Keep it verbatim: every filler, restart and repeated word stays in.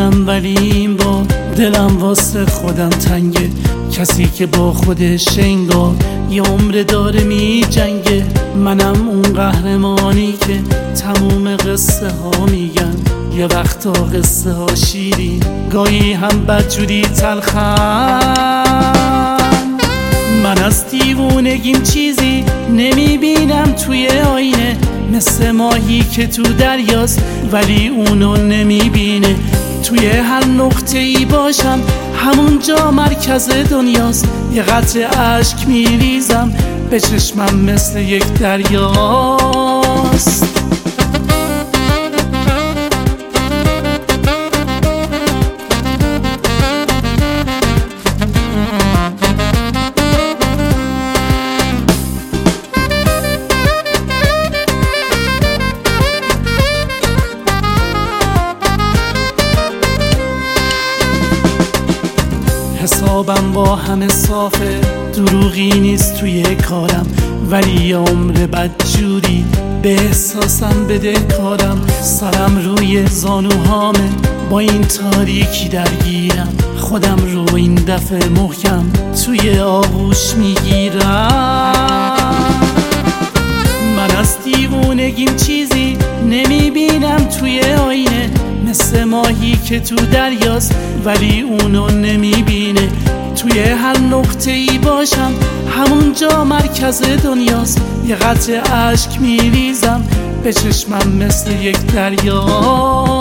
میدونم ولی این با دلم واسه خودم تنگه. کسی که با خودش انگار یه عمر داره می جنگه. منم اون قهرمانی که تموم قصه ها میگن. یه وقتا قصه ها شیرین، گاهی هم بدجوری تلخن. من از دیوونگیم چیزی نمیبینم توی آینه، مثل ماهی که تو دریاست ولی اونو نمیبینه. توی هر نقطه ای باشم همونجا مرکز دنیاست. یه قطره اشک میریزم به چشمم مثل یک دریاست. حسابم با همه صافه، دروغی نیست توی کارم، ولی یه عمر بدجوری به احساسم بده کارم. سرم روی زانوهامه، با این تاریکی درگیرم، خودم رو این دفعه محکم توی آغوش میگیرم. من از دیوونگیم چیزی نمیبینم توی آینه، مثل ماهی که تو دریاست ولی اونو نمیبینه. توی هر نقطه ای باشم همونجا مرکز دنیاست. یه قطره اشک میریزم به چشمم مثل یک دریا.